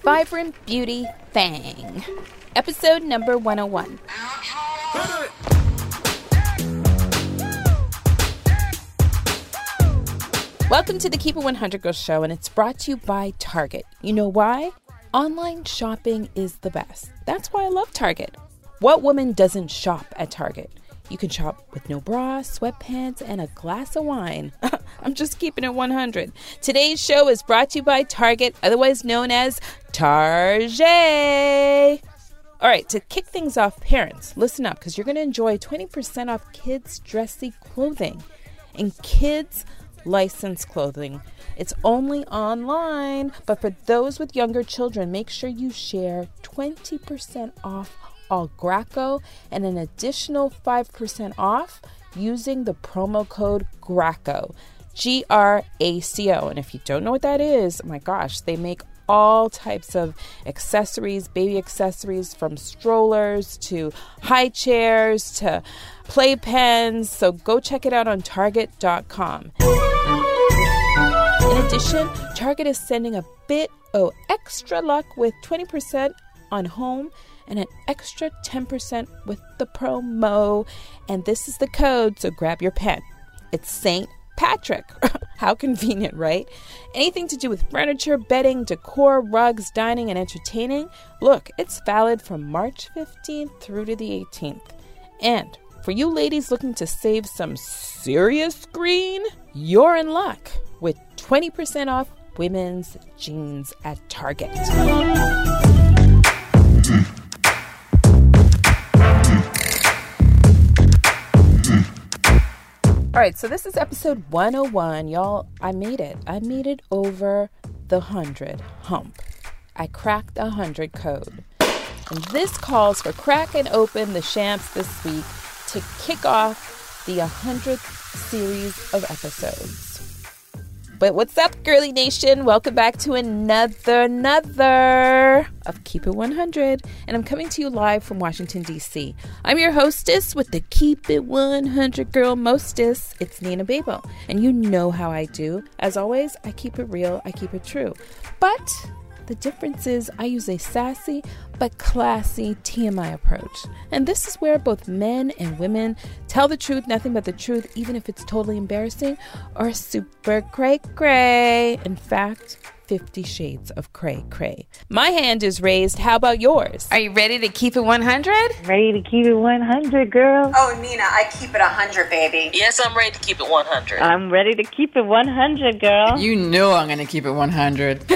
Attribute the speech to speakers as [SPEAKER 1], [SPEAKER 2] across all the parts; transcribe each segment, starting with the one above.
[SPEAKER 1] Vibrant Beauty Thang, episode number 101. Welcome to the Keep It 100 Girl Show, and it's brought to you by Target. You know why? Online shopping is the best. That's why I love Target. What woman doesn't shop at Target? You can shop with no bra, sweatpants, and a glass of wine. I'm just keeping it 100. Today's show is brought to you by Target, otherwise known as Target. All right, to kick things off, parents, listen up, because you're going to enjoy 20% off kids' dressy clothing and kids' licensed clothing. It's only online, but for those with younger children, make sure you share 20% off all Graco and an additional 5% off using the promo code GRACO, GRACO. And if you don't know what that is, oh my gosh, they make all types of accessories, baby accessories, from strollers to high chairs to playpens. So go check it out on Target.com. In addition, Target is sending a bit of extra luck with 20% on home and an extra 10% with the promo. And this is the code, so grab your pen. It's St. Patrick. How convenient, right? Anything to do with furniture, bedding, decor, rugs, dining, and entertaining? Look, it's valid from March 15th through to the 18th. And for you ladies looking to save some serious green, you're in luck with 20% off women's jeans at Target. All right, so this is episode 101. Y'all, I made it. I made it over the 100 hump. I cracked the 100 code. And this calls for cracking open the champs this week to kick off the 100th series of episodes. But what's up, Girly Nation? Welcome back to another of Keep It 100. And I'm coming to you live from Washington, D.C. I'm your hostess with the Keep It 100 Girl Mostess. It's Nina Babo. And you know how I do. As always, I keep it real. I keep it true. But the difference is I use a sassy but classy TMI approach. And this is where both men and women tell the truth, nothing but the truth, even if it's totally embarrassing or super cray-cray. In fact, 50 shades of cray-cray. My hand is raised. How about yours? Are you ready to keep it 100?
[SPEAKER 2] Ready to keep it 100, girl.
[SPEAKER 3] Oh, Nina, I keep it 100, baby.
[SPEAKER 4] Yes, I'm ready to keep it 100.
[SPEAKER 2] I'm ready to keep it 100, girl.
[SPEAKER 5] You know I'm going to keep it 100.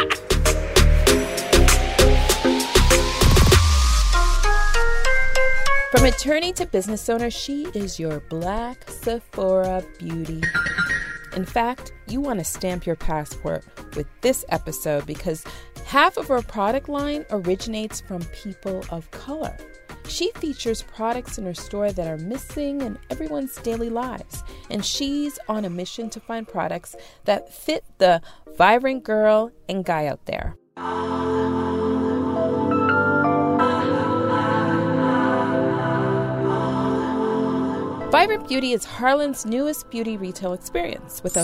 [SPEAKER 1] From attorney to business owner, she is your Black Sephora beauty. In fact, you want to stamp your passport with this episode because half of her product line originates from people of color. She features products in her store that are missing in everyone's daily lives, and she's on a mission to find products that fit the vibrant girl and guy out there. Vibrant Beauty is Harlan's newest beauty retail experience with a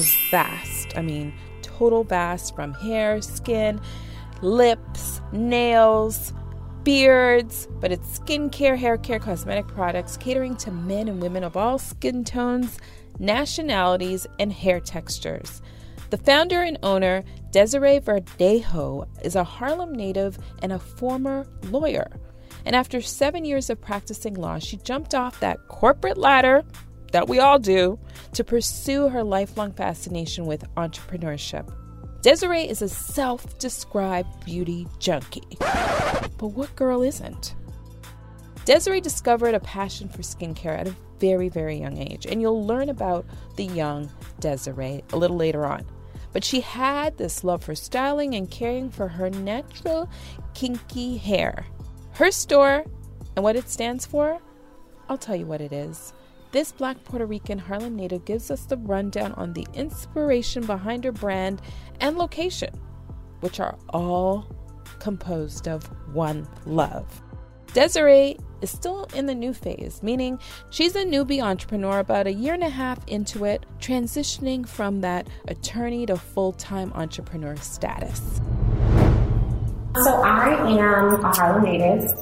[SPEAKER 1] total vast from hair, skin, lips, nails, beards, but it's skincare, hair care, cosmetic products catering to men and women of all skin tones, nationalities, and hair textures. The founder and owner, Desiree Verdejo, is a Harlem native and a former lawyer. And after 7 years of practicing law, she jumped off that corporate ladder that we all do to pursue her lifelong fascination with entrepreneurship. Desiree is a self-described beauty junkie. But what girl isn't? Desiree discovered a passion for skincare at a very, very young age, and you'll learn about the young Desiree a little later on. But she had this love for styling and caring for her natural, kinky hair. Her store and what it stands for, I'll tell you what it is. This Black Puerto Rican Harlem native gives us the rundown on the inspiration behind her brand and location, which are all composed of one love. Desiree is still in the new phase, meaning she's a newbie entrepreneur about 1.5 years into it, transitioning from that attorney to full-time entrepreneur status.
[SPEAKER 6] So I am a Harlem native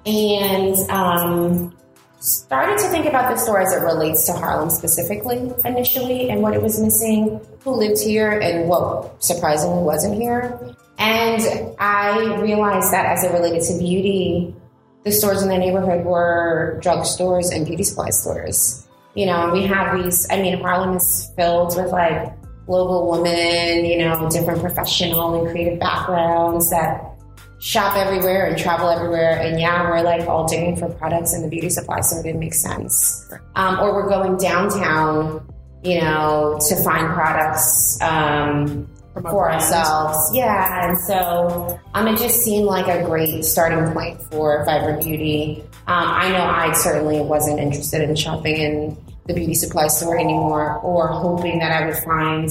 [SPEAKER 6] and started to think about the store as it relates to Harlem specifically initially and what it was missing, who lived here and what surprisingly wasn't here. And I realized that as it related to beauty, the stores in the neighborhood were drugstores and beauty supply stores. You know, and we have these, Harlem is filled with like global women, you know, different professional and creative backgrounds that shop everywhere and travel everywhere. And yeah, we're like all digging for products in the beauty supply store. It didn't make sense. Or we're going downtown, you know, to find products for ourselves. Yeah. And so it just seemed like a great starting point for Vibrant Beauty. I know I certainly wasn't interested in shopping in the beauty supply store anymore or hoping that I would find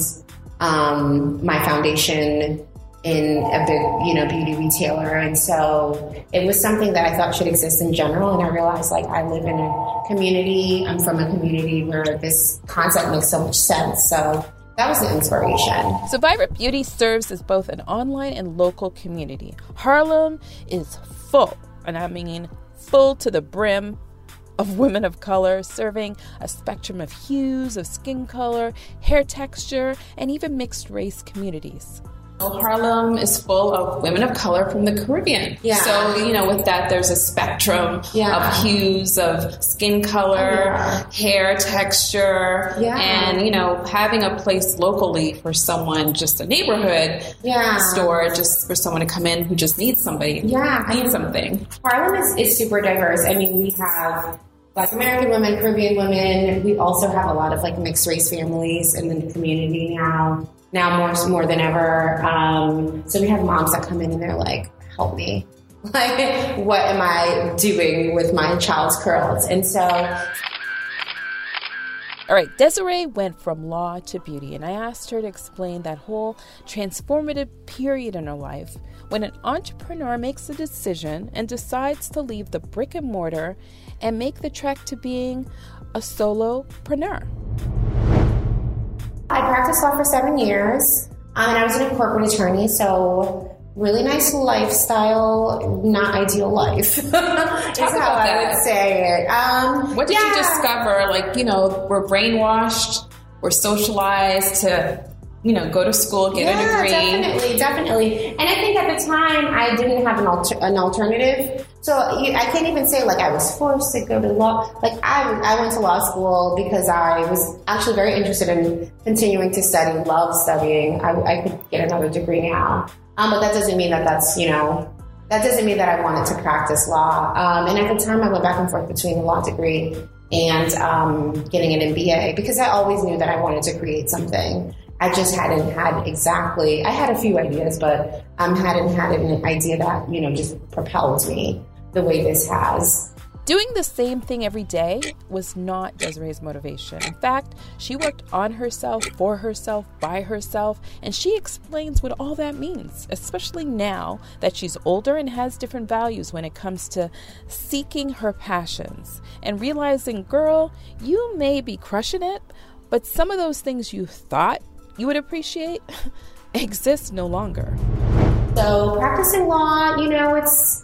[SPEAKER 6] my foundation in a big, you know, beauty retailer. And so it was something that I thought should exist in general. And I realized like I live in a community, I'm from a community where this concept makes so much sense. So that was the inspiration.
[SPEAKER 1] So Vibrant Beauty serves as both an online and local community. Harlem is full, and I mean full to the brim, of women of color, serving a spectrum of hues, of skin color, hair texture, and even mixed race communities.
[SPEAKER 5] Harlem is full of women of color from the Caribbean.
[SPEAKER 6] Yeah.
[SPEAKER 5] So, you know, with that, there's a spectrum of hues, of skin color, hair texture, and, you know, having a place locally for someone, just a neighborhood store, just for someone to come in who just needs somebody, needs something.
[SPEAKER 6] Harlem is super diverse. I mean, we have Black American women, Caribbean women. We also have a lot of like mixed race families in the community now more than ever. So we have moms that come in and they're like, help me. Like, what am I doing with my child's curls? And so...
[SPEAKER 1] All right, Desiree went from law to beauty, and I asked her to explain that whole transformative period in her life when an entrepreneur makes a decision and decides to leave the brick and mortar and make the trek to being a solopreneur.
[SPEAKER 6] I practiced law for 7 years, and I was a corporate attorney, so really nice lifestyle, not ideal life. Is how I would say it.
[SPEAKER 5] What did you discover? Like, you know, we're brainwashed, we're socialized to, you know, go to school, get a degree. Definitely. And I think at the time I didn't have an alternative. So I can't even say like I was forced to go to law. Like I went to law school because I was actually very interested in continuing to study, love studying. I could get another degree now. But that doesn't mean that doesn't mean that I wanted to practice law. And at the time I went back and forth between the law degree and getting an MBA because I always knew that I wanted to create something. I just hadn't had I had a few ideas, but hadn't had an idea that, you know, just propelled me the way this has.
[SPEAKER 1] Doing the same thing every day was not Desiree's motivation. In fact, she worked on herself, for herself, by herself, and she explains what all that means, especially now that she's older and has different values when it comes to seeking her passions and realizing, girl, you may be crushing it, but some of those things you thought you would appreciate exist no longer.
[SPEAKER 6] So practicing law, you know, it's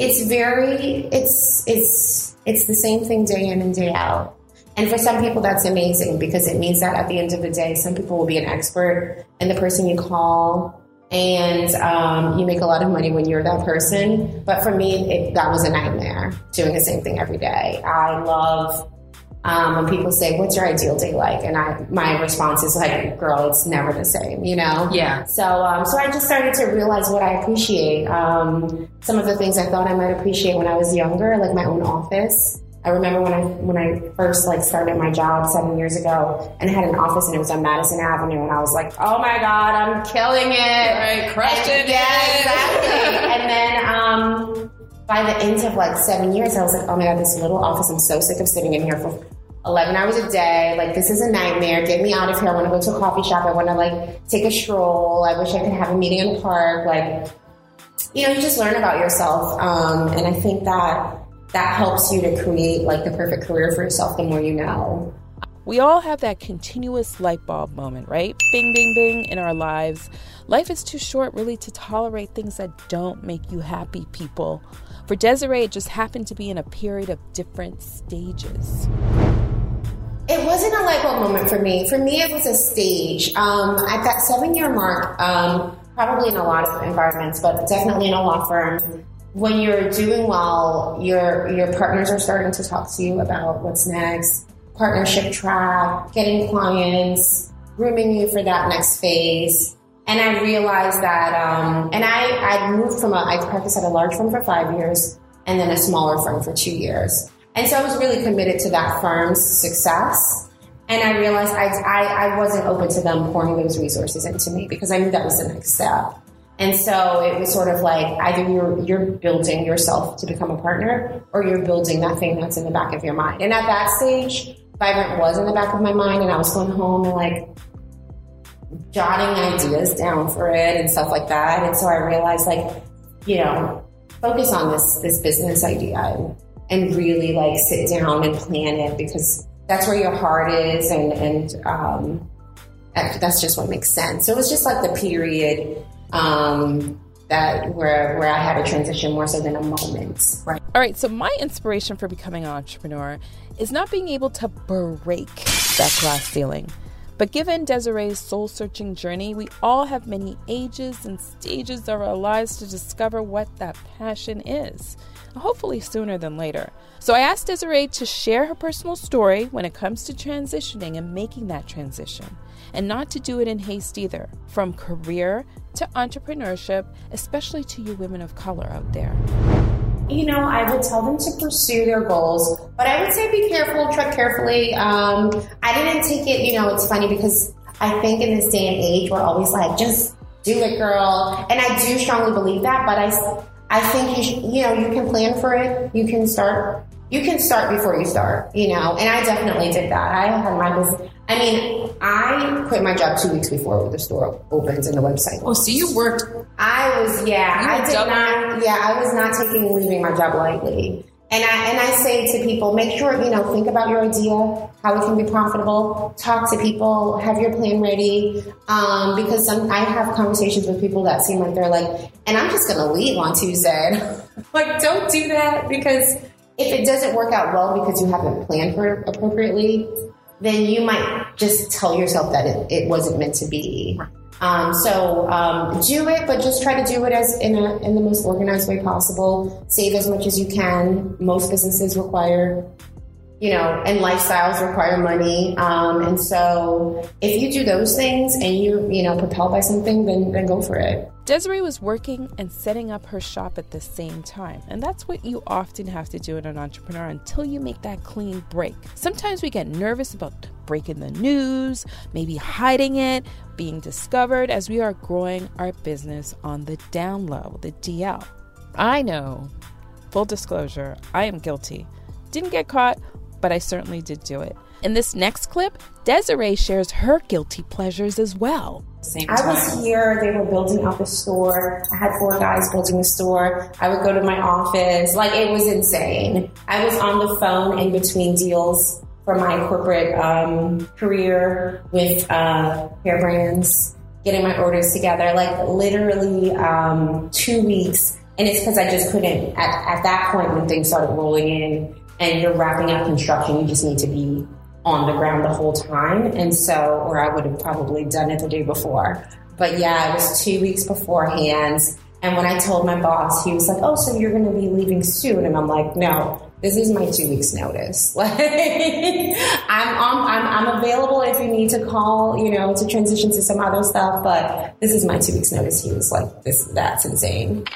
[SPEAKER 6] the same thing day in and day out. And for some people that's amazing because it means that at the end of the day, some people will be an expert in the person you call and you make a lot of money when you're that person. But for me, that was a nightmare, doing the same thing every day. I love when people say, what's your ideal day like? And my response is like, girl, it's never the same, you know?
[SPEAKER 5] Yeah.
[SPEAKER 6] So I just started to realize what I appreciate. Some of the things I thought I might appreciate when I was younger, like my own office. I remember when I first like started my job 7 years ago and I had an office and it was on Madison Avenue and I was like, oh my God, I'm killing it.
[SPEAKER 5] Right, crushing it.
[SPEAKER 6] Yeah, exactly. And then by the end of like 7 years, I was like, oh my God, this little office, I'm so sick of sitting in here for 11 hours a day. Like, this is a nightmare. Get me out of here. I want to go to a coffee shop. I want to like take a stroll. I wish I could have a meeting in the park. Like, you know, you just learn about yourself. And I think that helps you to create like the perfect career for yourself the more you know.
[SPEAKER 1] We all have that continuous light bulb moment, right? Bing, bing, bing in our lives. Life is too short really to tolerate things that don't make you happy, people. For Desiree, it just happened to be in a period of different stages.
[SPEAKER 6] It wasn't a light bulb moment for me. For me, it was a stage. At that 7-year mark, probably in a lot of environments, but definitely in a law firm, when you're doing well, your partners are starting to talk to you about what's next, partnership track, getting clients, grooming you for that next phase. And I realized that, and I moved from I practiced at a large firm for 5 years and then a smaller firm for 2 years. And so I was really committed to that firm's success. And I realized I wasn't open to them pouring those resources into me because I knew that was the next step. And so it was sort of like either you're building yourself to become a partner or you're building that thing that's in the back of your mind. And at that stage, Vibrant was in the back of my mind, and I was going home and like jotting ideas down for it and stuff like that. And so I realized, like, you know, focus on this business idea and really like sit down and plan it, because that's where your heart is, and that's just what makes sense. So it was just like the period that where I had a transition more so than a moment. Right.
[SPEAKER 1] All right. So my inspiration for becoming an entrepreneur is not being able to break that glass ceiling. But given Desiree's soul-searching journey, we all have many ages and stages of our lives to discover what that passion is, hopefully sooner than later. So I asked Desiree to share her personal story when it comes to transitioning and making that transition, and not to do it in haste either, from career to entrepreneurship, especially to you women of color out there.
[SPEAKER 6] You know, I would tell them to pursue their goals, but I would say be careful, tread carefully. I didn't take it, you know, it's funny because I think in this day and age, we're always like, just do it, girl. And I do strongly believe that, but I think you can plan for it. You can start before you start, you know, and I definitely did that. I had my business. I mean, I quit my job 2 weeks before the store opens and the website.
[SPEAKER 5] Oh, so you worked.
[SPEAKER 6] I was not leaving my job lightly. And I say to people, make sure, you know, think about your idea, how it can be profitable, talk to people, have your plan ready. Because I have conversations with people that seem like they're like, and I'm just going to leave on Tuesday. Like, don't do that, because if it doesn't work out well because you haven't planned for it appropriately, then you might just tell yourself that it wasn't meant to be. So do it, but just try to do it as in the most organized way possible. Save as much as you can. Most businesses require, you know, and lifestyles require money. And so if you do those things and you're propelled by something, then go for it.
[SPEAKER 1] Desiree was working and setting up her shop at the same time. And that's what you often have to do in an entrepreneur until you make that clean break. Sometimes we get nervous about breaking the news, maybe hiding it, being discovered as we are growing our business on the down low, the DL. I know, full disclosure, I am guilty. Didn't get caught, but I certainly did do it. In this next clip, Desiree shares her guilty pleasures as well.
[SPEAKER 6] I was here, they were building up a store. I had 4 guys building a store. I would go to my office. Like, it was insane. I was on the phone in between deals for my corporate career with hair brands, getting my orders together, like literally 2 weeks. And it's because I just couldn't, at that point when things started rolling in and you're wrapping up construction, you just need to be on the ground the whole time. And so, or I would have probably done it the day before. But yeah, it was 2 weeks beforehand. And when I told my boss, he was like, oh, so you're going to be leaving soon? And I'm like, no, this is my 2 weeks notice. Like, I'm available if you need to call, you know, to transition to some other stuff. But this is my 2 weeks notice. He was like, that's insane.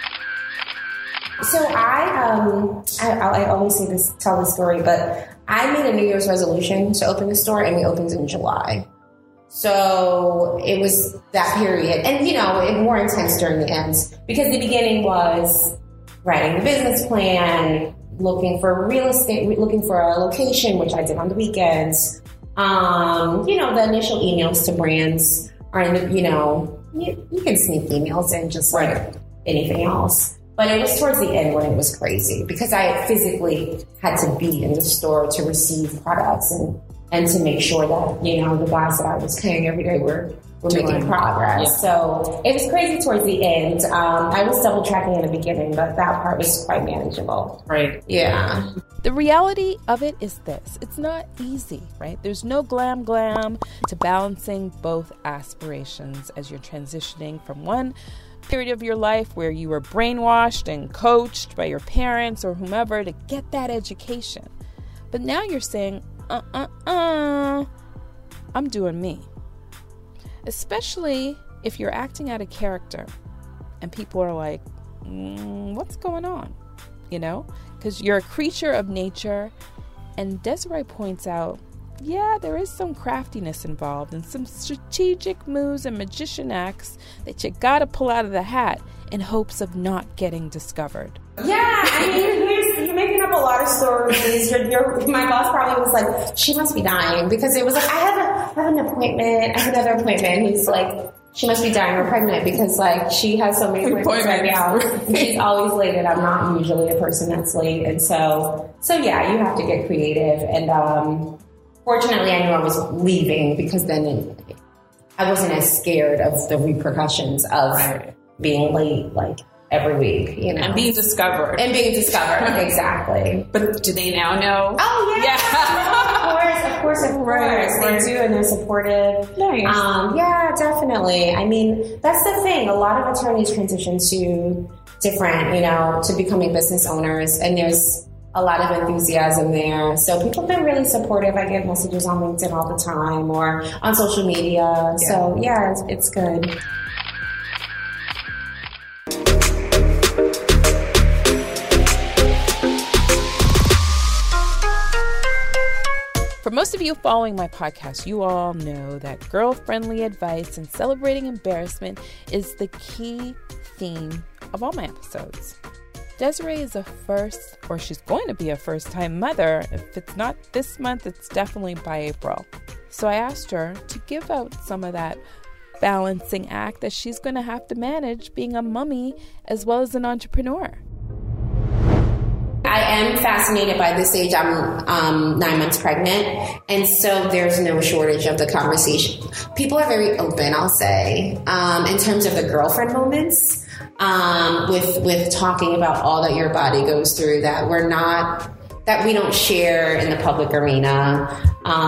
[SPEAKER 6] So I always tell this story, but I made a New Year's resolution to open the store, and we opened in July. So it was that period. And, you know, it more intense during the end, because the beginning was writing the business plan, looking for real estate, looking for a location, which I did on the weekends. You know, the initial emails to brands are, you know, you can sneak emails in just like anything else. But it was towards the end when it was crazy, because I physically had to be in the store to receive products and to make sure that, the guys that I was carrying every day were making progress. Yeah. So it was crazy towards the end. I was double tracking in the beginning, but that part was quite manageable.
[SPEAKER 1] Right.
[SPEAKER 6] Yeah.
[SPEAKER 1] The reality of it is this. It's not easy, right? There's no glam to balancing both aspirations as you're transitioning from one period of your life where you were brainwashed and coached by your parents or whomever to get that education. But now you're saying, I'm doing me. Especially if you're acting out a character and people are like, what's going on? Because you're a creature of nature. And Desiree points out, there is some craftiness involved and some strategic moves and magician acts that you gotta pull out of the hat in hopes of not getting discovered.
[SPEAKER 6] Yeah, you're making up a lot of stories. My boss probably was like, she must be dying, because it was like, I have an appointment. I have another appointment. He's like, she must be dying or pregnant, because she has so many appointments right now. She's always late, and I'm not usually a person that's late. And so yeah, you have to get creative. And fortunately, I knew I was leaving, because then I wasn't as scared of the repercussions of being late, every week,
[SPEAKER 5] And being discovered.
[SPEAKER 6] Exactly.
[SPEAKER 5] But do they now know?
[SPEAKER 6] Oh, yeah. Of course. They do, and they're supportive.
[SPEAKER 5] Nice.
[SPEAKER 6] Yeah, definitely. That's the thing. A lot of attorneys transition to different, to becoming business owners, and there's a lot of enthusiasm there. So people have been really supportive. I get messages on LinkedIn all the time or on social media. Yeah. So, yeah, it's good.
[SPEAKER 1] For most of you following my podcast, you all know that girl-friendly advice and celebrating embarrassment is the key theme of all my episodes. Desiree is she's going to be a first-time mother. If it's not this month, it's definitely by April. So I asked her to give out some of that balancing act that she's going to have to manage being a mummy as well as an entrepreneur.
[SPEAKER 6] I am fascinated by this age. I'm 9 months pregnant, and so there's no shortage of the conversation. People are very open, I'll say, in terms of the girlfriend moments, with talking about all that your body goes through that we don't share in the public arena.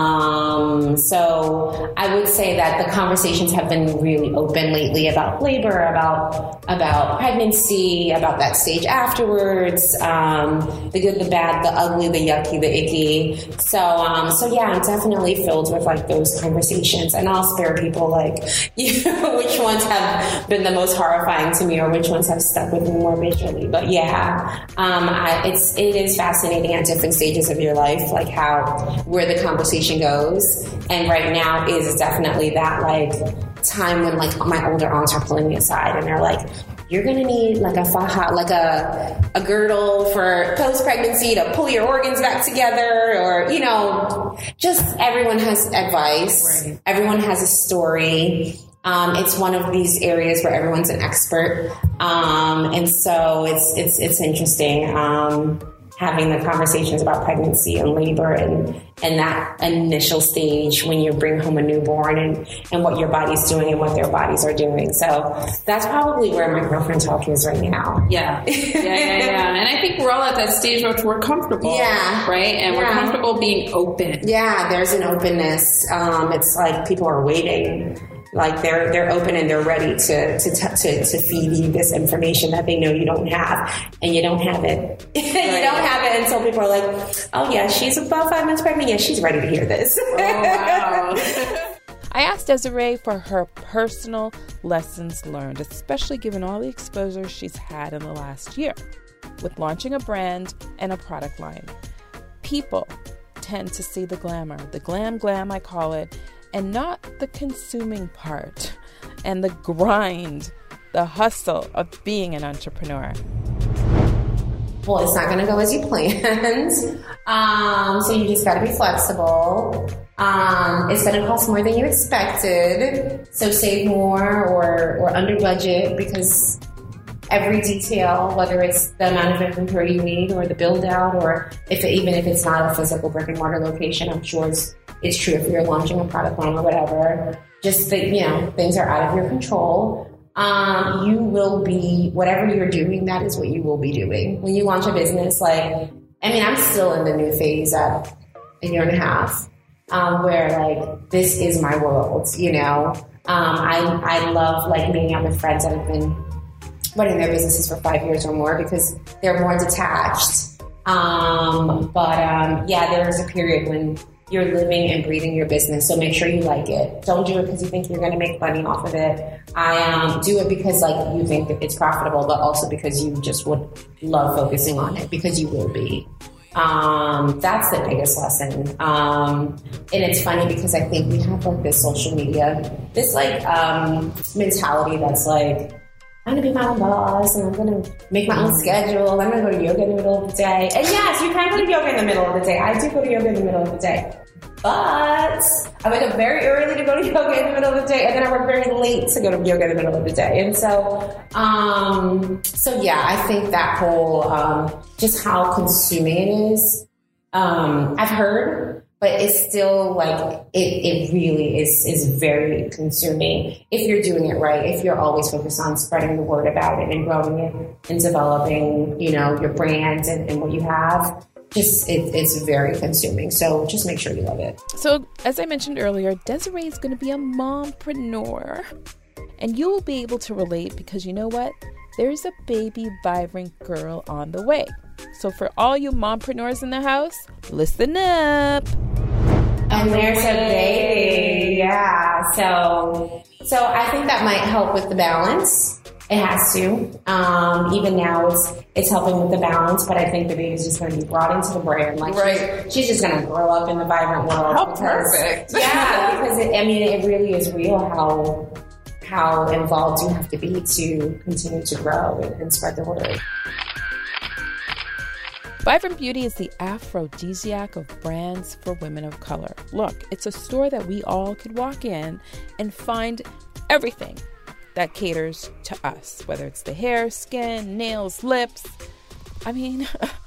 [SPEAKER 6] So I would say that the conversations have been really open lately about labor, about pregnancy, about that stage afterwards, the good, the bad, the ugly, the yucky, the icky. So yeah, I'm definitely filled with those conversations, and I'll spare people which ones have been the most horrifying to me or which ones have stuck with me more visually. But yeah, it is fascinating at different stages of your life, where the conversation goes. And right now is definitely that time when my older aunts are pulling me aside and they're like, you're gonna need a faja, a girdle for post-pregnancy to pull your organs back together, or just everyone has advice. Right. Everyone has a story. It's one of these areas where everyone's an expert, and so it's interesting. Having the conversations about pregnancy and labor and that initial stage when you bring home a newborn and what your body's doing and what their bodies are doing. So that's probably where my girlfriend talk is right now.
[SPEAKER 5] Yeah. And I think we're all at that stage where we're comfortable. Yeah. Right? And we're comfortable being open.
[SPEAKER 6] Yeah, there's an openness. It's like people are waiting. They're open and they're ready to feed you this information that they know you don't have, and you don't have it. Right. You don't have it until people are like, oh yeah, she's about 5 months pregnant. Yeah, she's ready to hear this.
[SPEAKER 5] Oh, wow.
[SPEAKER 1] I asked Desiree for her personal lessons learned, especially given all the exposure she's had in the last year with launching a brand and a product line. People tend to see the glamour, the glam I call it, and not the consuming part and the grind, the hustle of being an entrepreneur.
[SPEAKER 6] Well, it's not going to go as you planned. So you just got to be flexible. It's going to cost more than you expected. So save more or under budget, because every detail, whether it's the amount of inventory you need or the build out, or even if it's not a physical brick and mortar location, I'm sure it's true if you're launching a product line or whatever. Just that, you know, things are out of your control. You will be, whatever you're doing, that is what you will be doing. When you launch a business, like, I mean, I'm still in the new phase at a year and a half, where like, this is my world, you know? I love like meeting up with friends that have been running their businesses for 5 years or more because they're more detached. Yeah, there is a period when you're living and breathing your business, so make sure you like it. Don't do it because you think you're going to make money off of it. Do it because like you think that it's profitable, but also because you just would love focusing on it, because you will be. That's the biggest lesson. And it's funny because I think we have like this social media, this like mentality that's like, I'm going to be my own boss and I'm going to make my own schedule. I'm going to go to yoga in the middle of the day. And yes, you can go to yoga in the middle of the day. I do go to yoga in the middle of the day. But I wake up very early to go to yoga in the middle of the day, and then I work very late to go to yoga in the middle of the day. And so yeah, I think that whole, just how consuming it is, I've heard, but it's still like, it really is very consuming if you're doing it right, if you're always focused on spreading the word about it and growing it and developing, you know, your brand and what you have. It's very consuming. So just make sure you love it.
[SPEAKER 1] So as I mentioned earlier, Desiree is going to be a mompreneur. And you will be able to relate because you know what? There's a baby vibrant girl on the way. So for all you mompreneurs in the house, listen up.
[SPEAKER 6] And there's a baby. Yeah. So I think that might help with the balance. It has to. Even now, it's helping with the balance, but I think the baby's just going to be brought into the brand. Like, right. She's just going to grow up in the vibrant world.
[SPEAKER 1] How perfect!
[SPEAKER 6] Yeah, because it really is real how involved you have to be to continue to grow and spread the word.
[SPEAKER 1] Vibrant Beauty is the aphrodisiac of brands for women of color. Look, it's a store that we all could walk in and find everything that caters to us, whether it's the hair, skin, nails, lips. I mean,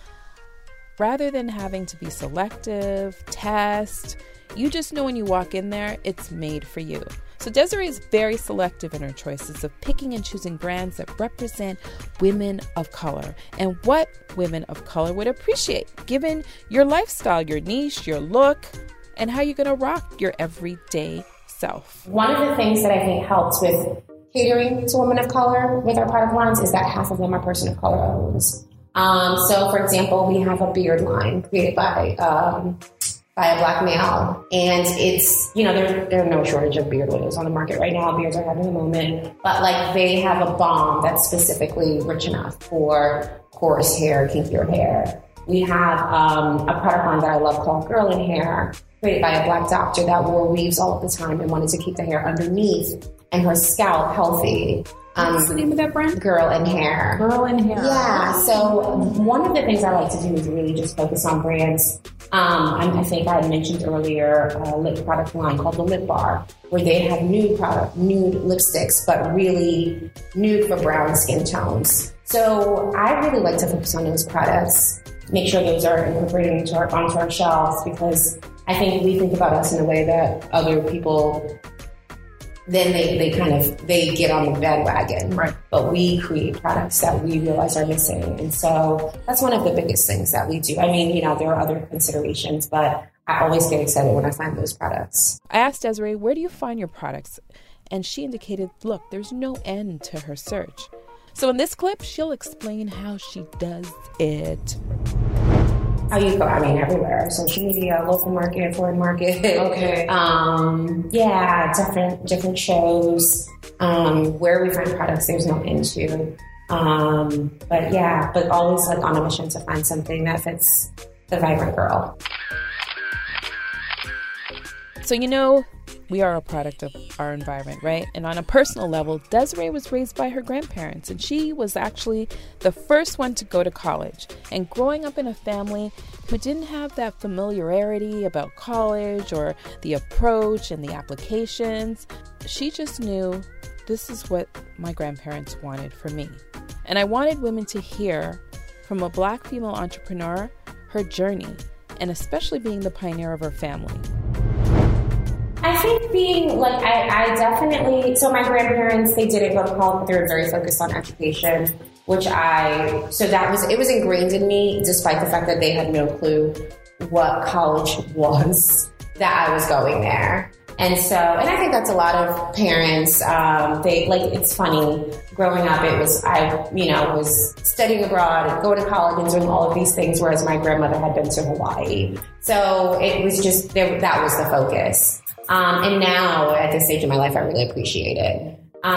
[SPEAKER 1] rather than having to be selective, test, you just know when you walk in there, it's made for you. So Desiree is very selective in her choices of picking and choosing brands that represent women of color and what women of color would appreciate, given your lifestyle, your niche, your look, and how you're going to rock your everyday self.
[SPEAKER 6] One of the things that I think helps with catering to women of color with our product lines is that half of them are person of color owns. So, for example, we have a beard line created by a black male, and it's, you know, there are no shortage of beard oils on the market right now. Beards are having a moment, but like they have a balm that's specifically rich enough for coarse hair, kinkier hair. We have a product line that I love called Girl in Hair, created by a black doctor that wore weaves all of the time and wanted to keep the hair underneath and her scalp healthy.
[SPEAKER 5] What's the name of that brand?
[SPEAKER 6] Girl in Hair.
[SPEAKER 5] Girl in Hair.
[SPEAKER 6] Yeah. So one of the things I like to do is really just focus on brands. I think I had mentioned earlier a lip product line called the Lip Bar, where they have nude lipsticks, but really nude for brown skin tones. So I really like to focus on those products, make sure those are incorporated onto our shelves, because I think we think about us in a way that other people, then they get on the bandwagon. Right. But we create products that we realize are missing. And so that's one of the biggest things that we do. I mean, you know, there are other considerations, but I always get excited when I find those products.
[SPEAKER 1] I asked Desiree, where do you find your products? And she indicated, look, there's no end to her search. So in this clip, she'll explain how she does it.
[SPEAKER 6] How you go? I mean, everywhere. Social media, local market, foreign market.
[SPEAKER 5] Okay.
[SPEAKER 6] Yeah, different shows. Where we find products, there's no end to. But always like on a mission to find something that fits the vibrant girl.
[SPEAKER 1] So, you know, we are a product of our environment, right? And on a personal level, Desiree was raised by her grandparents, and she was actually the first one to go to college. And growing up in a family who didn't have that familiarity about college or the approach and the applications, she just knew this is what my grandparents wanted for me. And I wanted women to hear from a Black female entrepreneur her journey, and especially being the pioneer of her family.
[SPEAKER 6] think being like, I definitely, so my grandparents, they didn't go to college, but they were very focused on education, it was ingrained in me, despite the fact that they had no clue what college was, that I was going there. And I think that's a lot of parents, it's funny, growing up, I was studying abroad and going to college and doing all of these things, whereas my grandmother had been to Hawaii. So it was just, that was the focus. And now, at this stage of my life, I really appreciate it.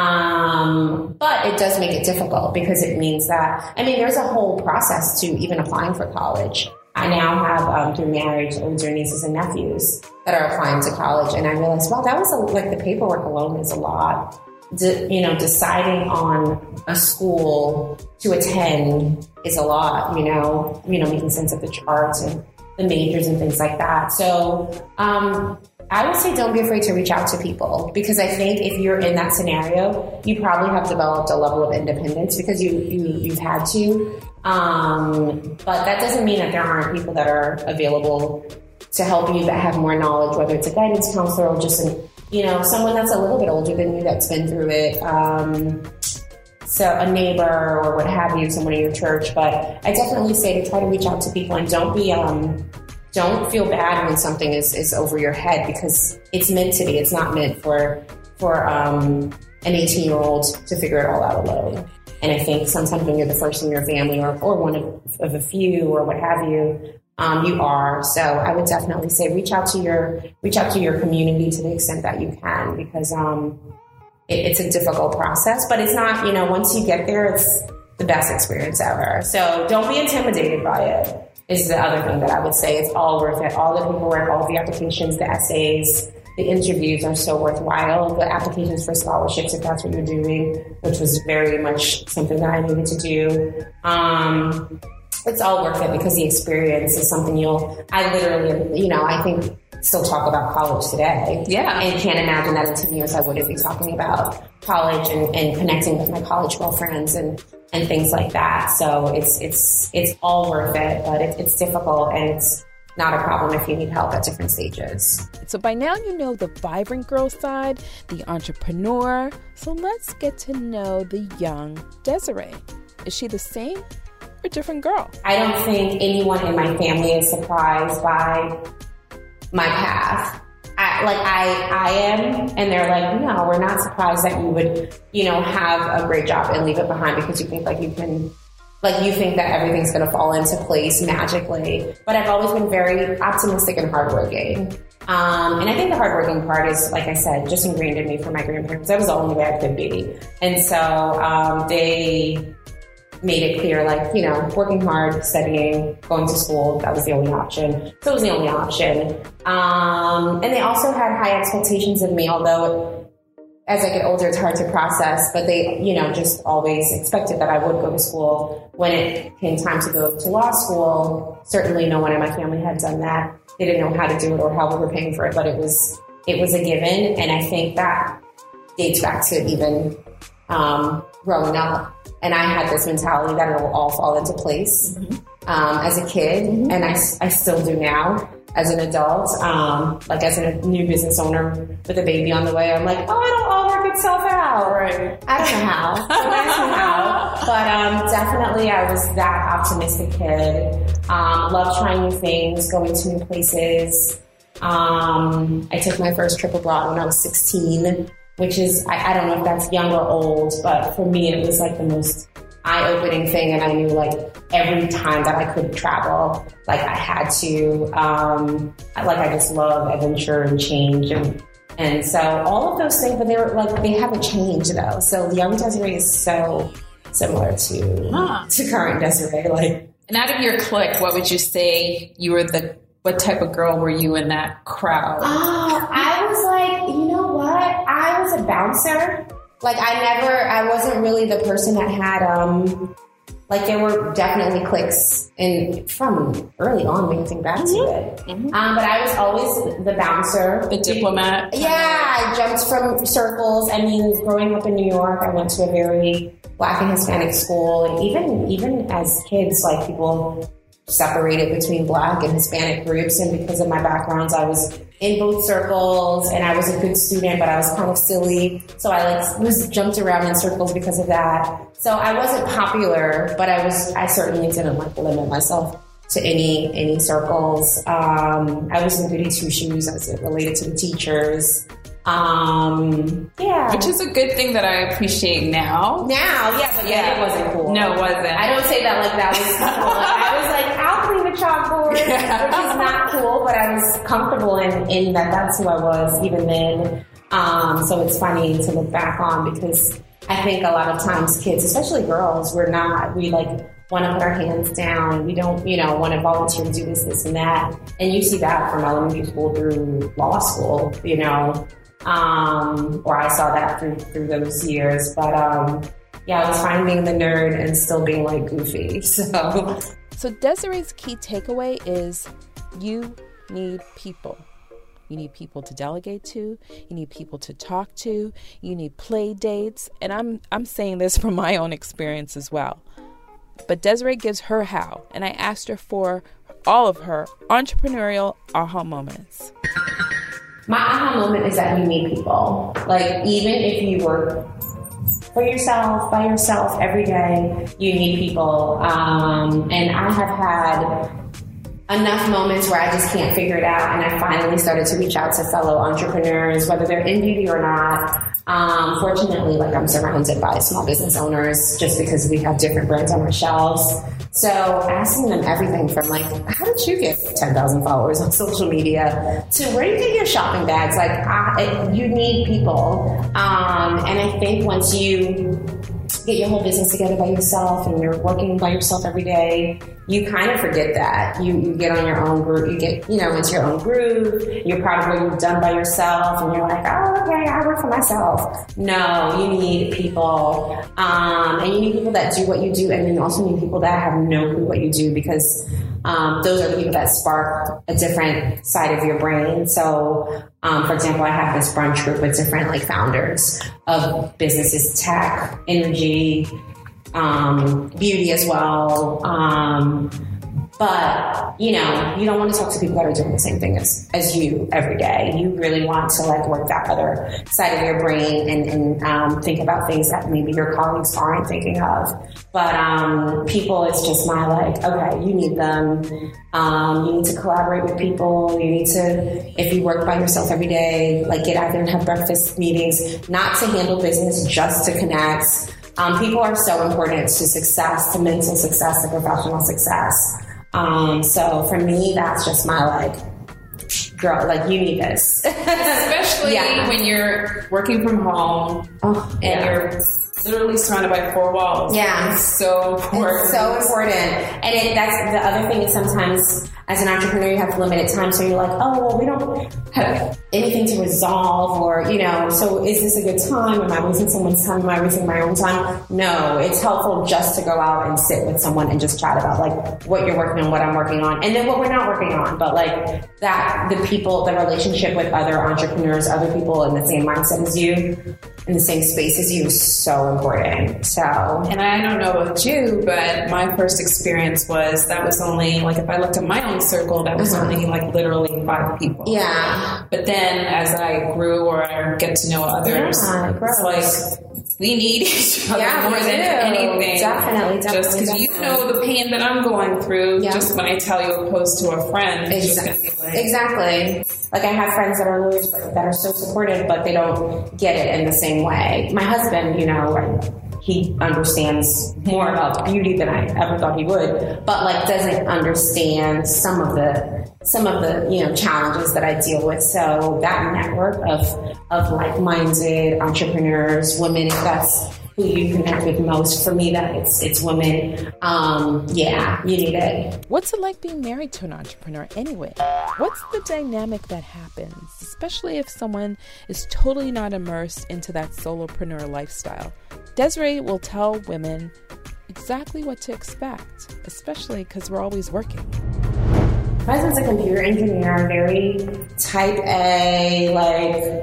[SPEAKER 6] But it does make it difficult because it means that, there's a whole process to even applying for college. I now have, through marriage, older nieces and nephews that are applying to college. And I realized, well, that was the paperwork alone is a lot. Deciding on a school to attend is a lot, making sense of the charts and the majors and things like that. So, I would say don't be afraid to reach out to people, because I think if you're in that scenario, you probably have developed a level of independence because you've had to. But that doesn't mean that there aren't people that are available to help you that have more knowledge, whether it's a guidance counselor or just someone that's a little bit older than you that's been through it. So a neighbor or what have you, someone in your church. But I definitely say to try to reach out to people and don't feel bad when something is over your head, because it's meant to be. It's not meant for an 18-year-old to figure it all out alone. And I think sometimes when you're the first in your family or one of a few or what have you, you are. So I would definitely say reach out to your community to the extent that you can, because it's a difficult process, but it's not, once you get there, it's the best experience ever. So don't be intimidated by it. Is the other thing that I would say. It's all worth it. All the paperwork, all the applications, the essays, the interviews are so worthwhile. The applications for scholarships, if that's what you're doing, which was very much something that I needed to do. It's all worth it because the experience is something I think still talk about college today. Yeah. And can't imagine that in 10 years I wouldn't be talking about college and connecting with my college girlfriends and things like that. So it's all worth it, but it's difficult and it's not a problem if you need help at different stages.
[SPEAKER 1] So by now you know the vibrant girl side, the entrepreneur. So let's get to know the young Desiree. Is she the same or different girl?
[SPEAKER 6] I don't think anyone in my family is surprised by my path. I am, and they're like, no, we're not surprised that you would, have a great job and leave it behind because you think you think that everything's going to fall into place magically. But I've always been very optimistic and hardworking. And I think the hardworking part is, like I said, just ingrained in me from my grandparents. That was the only way I could be. And so they made it clear, working hard, studying, going to school, that was the only option. So it was the only option. And they also had high expectations of me, although as I get older, it's hard to process, but they, just always expected that I would go to school. When it came time to go to law school, certainly no one in my family had done that. They didn't know how to do it or how we were paying for it, but it was a given. And I think that dates back to even growing up. And I had this mentality that it will all fall into place as a kid, and I still do now as an adult. As a new business owner with a baby on the way, I'm like, oh, it'll all work itself out. Right. I don't know how. Don't ask me how. But definitely I was that optimistic kid. Loved trying new things, going to new places. I took my first trip abroad when I was 16. Which is, I don't know if that's young or old, but for me, it was the most eye-opening thing. And I knew every time that I could travel, I had to, I just love adventure and change. And so all of those things, but they haven't changed though. So the young Desiree is so similar to current Desiree.
[SPEAKER 7] And out of your clique, what would you say you were what type of girl were you in that crowd?
[SPEAKER 6] I was you know what? I was a bouncer. I wasn't really the person that had, there were definitely cliques from early on when you think back to it. Mm-hmm. But I was always the bouncer.
[SPEAKER 7] The diplomat.
[SPEAKER 6] Yeah, I jumped from circles. Growing up in New York, I went to a very Black and Hispanic school. And even as kids, people separated between Black and Hispanic groups. And because of my backgrounds, I was in both circles, and I was a good student, but I was kind of silly. So I was jumped around in circles because of that. So I wasn't popular, but I certainly didn't limit myself to any circles. I was in goody two shoes as it related to the teachers.
[SPEAKER 7] Which is a good thing that I appreciate now.
[SPEAKER 6] But then it wasn't cool.
[SPEAKER 7] No, it wasn't.
[SPEAKER 6] I don't say that like that was cool. I was like, I'll clean the chalkboard, which is not cool, but I was comfortable in that that's who I was even then. So it's funny to look back on, because I think a lot of times kids, especially girls, we want to put our hands down. We don't, want to volunteer to do this and that. And you see that from elementary school through law school, or I saw that through those years. But I was fine being the nerd and still being like goofy.
[SPEAKER 1] So Desiree's key takeaway is you need people. You need people to delegate to. You need people to talk to. You need play dates. And I'm saying this from my own experience as well. But Desiree gives her how. And I asked her for all of her entrepreneurial aha moments.
[SPEAKER 6] My aha moment is that you need people. Like, even if you work for yourself, by yourself every day, you need people. And I have had enough moments where I just can't figure it out, and I finally started to reach out to fellow entrepreneurs, whether they're in beauty or not. Fortunately, I'm surrounded by small business owners just because we have different brands on our shelves. So asking them everything from how did you get 10,000 followers on social media to where do you get your shopping bags? You need people. And I think once you get your whole business together by yourself and you're working by yourself every day, you kind of forget that. You get on your own group, you get, into your own groove, you're proud of what you've done by yourself, and you're like, oh, okay, I work for myself. No, you need people. And you need people that do what you do, and then you also need people that have no clue what you do, because those are the people that spark a different side of your brain. So, for example, I have this brunch group with different founders of businesses, tech, energy, beauty as well. But, you don't want to talk to people that are doing the same thing as you every day. You really want to work that other side of your brain and think about things that maybe your colleagues aren't thinking of. But people, it's just my okay, you need them. You need to collaborate with people. You need to, if you work by yourself every day, get out there and have breakfast meetings, not to handle business, just to connect. People are so important to success, to mental success, to professional success. So for me, that's just my girl, you need this.
[SPEAKER 7] Especially when you're working from home and you're literally surrounded by four walls.
[SPEAKER 6] Yeah.
[SPEAKER 7] It's so important.
[SPEAKER 6] It's so important. And that's the other thing is sometimes as an entrepreneur, you have limited time. So you're we don't have anything to resolve or, so is this a good time? Am I wasting someone's time? Am I wasting my own time? No, it's helpful just to go out and sit with someone and just chat about what you're working on, what I'm working on, and then what we're not working on. But that, the people, the relationship with other entrepreneurs, other people in the same mindset as you, in the same space as you is so important. So,
[SPEAKER 7] and I don't know about you, but my first experience was that was only if I looked at my own circle, that was only literally 5 people.
[SPEAKER 6] Yeah.
[SPEAKER 7] But then as I grew or I get to know others, it's we need each other more than anything.
[SPEAKER 6] Definitely.
[SPEAKER 7] Just because you know the pain that I'm going through, just when I tell you opposed to a friend.
[SPEAKER 6] Exactly. I have friends that are lawyers that are so supportive, but they don't get it in the same way. My husband, he understands more about beauty than I ever thought he would, but doesn't understand some of the challenges that I deal with. So that network of like-minded entrepreneurs, women, that's who you connect with most. For me, that it's women. You need it.
[SPEAKER 1] What's it like being married to an entrepreneur anyway? What's the dynamic that happens, especially if someone is totally not immersed into that solopreneur lifestyle? Desiree will tell women exactly what to expect, especially because we're always working.
[SPEAKER 6] My husband's a computer engineer, very type A,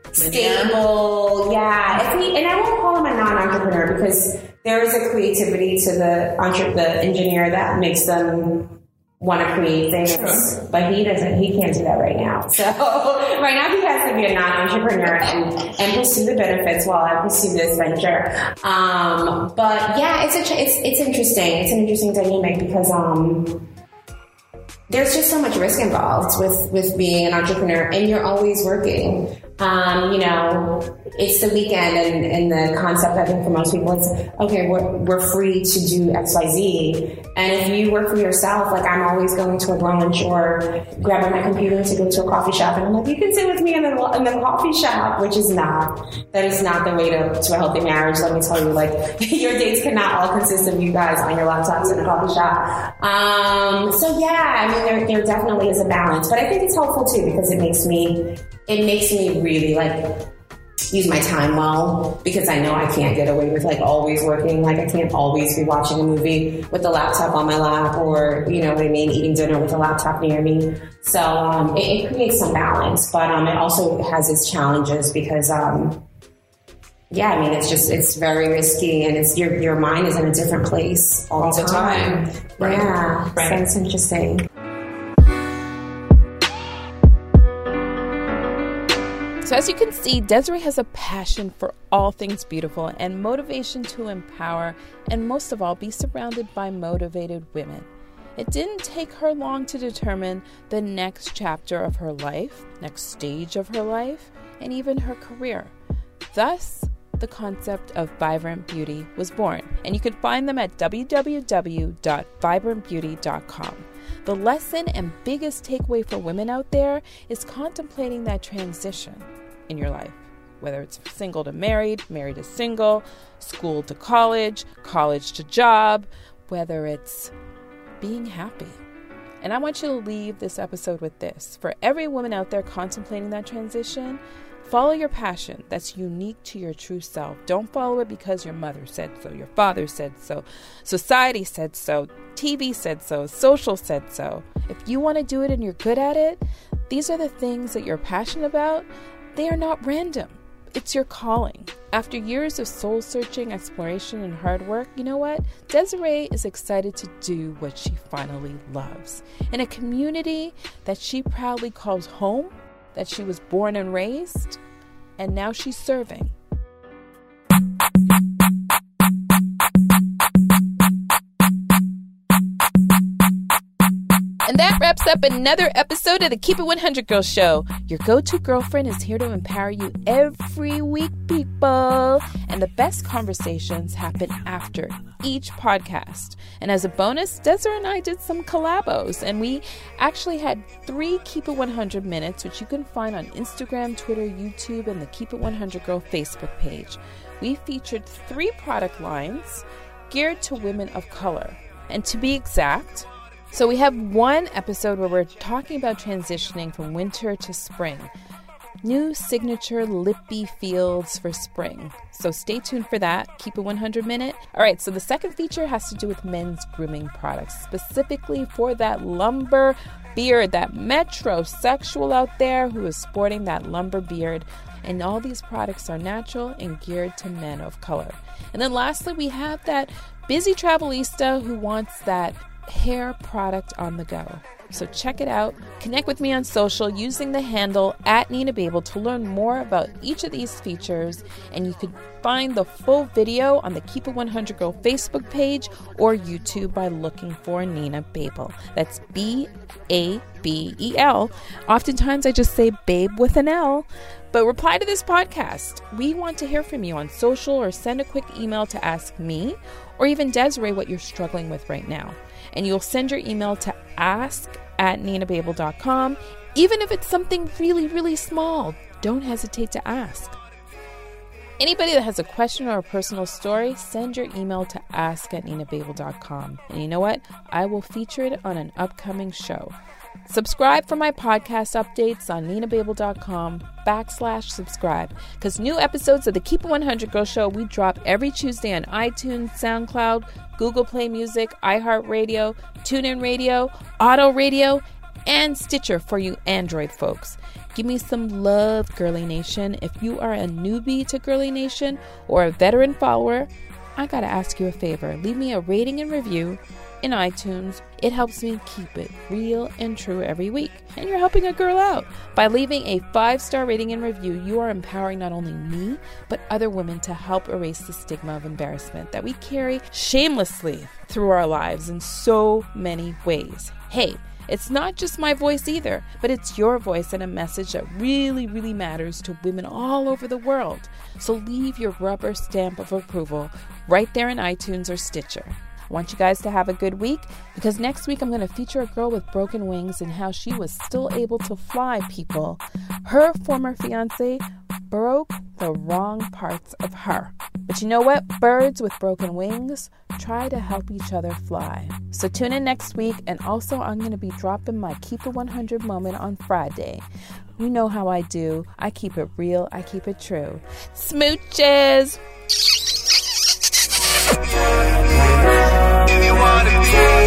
[SPEAKER 6] stable. Yeah. And I won't call him a non-entrepreneur because there is a creativity to the engineer that makes them want to create things, but he can't do that right now. So right now he has to be a non-entrepreneur and pursue the benefits while I pursue this venture. But yeah, it's interesting. It's an interesting dynamic because there's just so much risk involved with being an entrepreneur, and you're always working. It's the weekend, and the concept, I think, for most people is, okay, we're free to do XYZ. And if you work for yourself, like I'm always going to a brunch or grabbing my computer to go to a coffee shop, and I'm like, you can sit with me in the coffee shop, which is not the way to a healthy marriage. Let me tell you, like, your dates cannot all consist of you guys on your laptops in a coffee shop. So yeah, I mean, there definitely is a balance, but I think it's helpful too, because it makes me really like use my time well, because I know I can't get away with like always working. Like I can't always be watching a movie with the laptop on my lap, or you know what I mean, eating dinner with a laptop near me. So it creates some balance, but it also has its challenges because it's very risky, and it's your mind is in a different place all the time. Right. Yeah, right. So it's interesting.
[SPEAKER 1] So as you can see, Desiree has a passion for all things beautiful and motivation to empower, and most of all, be surrounded by motivated women. It didn't take her long to determine the next chapter of her life, next stage of her life, and even her career. Thus, the concept of Vibrant Beauty was born, and you can find them at www.vibrantbeauty.com. The lesson and biggest takeaway for women out there is contemplating that transition in your life, whether it's single to married, married to single, school to college, college to job, whether it's being happy. And I want you to leave this episode with this. For every woman out there contemplating that transition, follow your passion that's unique to your true self. Don't follow it because your mother said so, your father said so, society said so, TV said so, social said so. If you want to do it and you're good at it, these are the things that you're passionate about. They are not random. It's your calling. After years of soul-searching, exploration, and hard work, you know what? Desiree is excited to do what she finally loves. In a community that she proudly calls home, that she was born and raised, and now she's serving. And that wraps up another episode of the Keep It 100 Girl Show. Your go-to girlfriend is here to empower you every week, people. And the best conversations happen after each podcast. And as a bonus, Desiree and I did some collabos, and we actually had 3 Keep It 100 minutes, which you can find on Instagram, Twitter, YouTube, and the Keep It 100 Girl Facebook page. We featured 3 product lines geared to women of color. And to be exact, so we have one episode where we're talking about transitioning from winter to spring. New signature lippy feels for spring. So stay tuned for that. Keep it 100 minute. All right, so the second feature has to do with men's grooming products, specifically for that lumber beard, that metrosexual out there who is sporting that lumber beard. And all these products are natural and geared to men of color. And then lastly, we have that busy travelista who wants that hair product on the go. So check it out. Connect with me on social using the handle @NinaBabel to learn more about each of these features. And you can find the full video on the Keep It 100 Girl Facebook page or YouTube by looking for Nina Babel. That's BABEL. Oftentimes I just say babe with an L. But reply to this podcast. We want to hear from you on social, or send a quick email to ask me or even Desiree what you're struggling with right now. And you'll send your email to ask@ninababel.com. Even if it's something really, really small, don't hesitate to ask. Anybody that has a question or a personal story, send your email to ask@ninababel.com. And you know what? I will feature it on an upcoming show. Subscribe for my podcast updates on ninababel.com/subscribe, because new episodes of the Keep It 100 Girl Show we drop every Tuesday on iTunes, SoundCloud, Google Play Music, iHeartRadio, TuneIn Radio, Auto Radio, and Stitcher for you Android folks. Give me some love, Girly Nation. If you are a newbie to Girly Nation or a veteran follower, I gotta ask you a favor. Leave me a rating and review. in iTunes. It helps me keep it real and true every week. And you're helping a girl out. By leaving a 5-star rating and review, you are empowering not only me, but other women to help erase the stigma of embarrassment that we carry shamelessly through our lives in so many ways. Hey, it's not just my voice either, but it's your voice and a message that really, really matters to women all over the world. So leave your rubber stamp of approval right there in iTunes or Stitcher. I want you guys to have a good week, because next week I'm going to feature a girl with broken wings and how she was still able to fly, people. Her former fiance broke the wrong parts of her. But you know what? Birds with broken wings try to help each other fly. So tune in next week, and also I'm going to be dropping my Keep It 100 moment on Friday. You know how I do. I keep it real. I keep it true. Smooches!
[SPEAKER 8] If you wanna be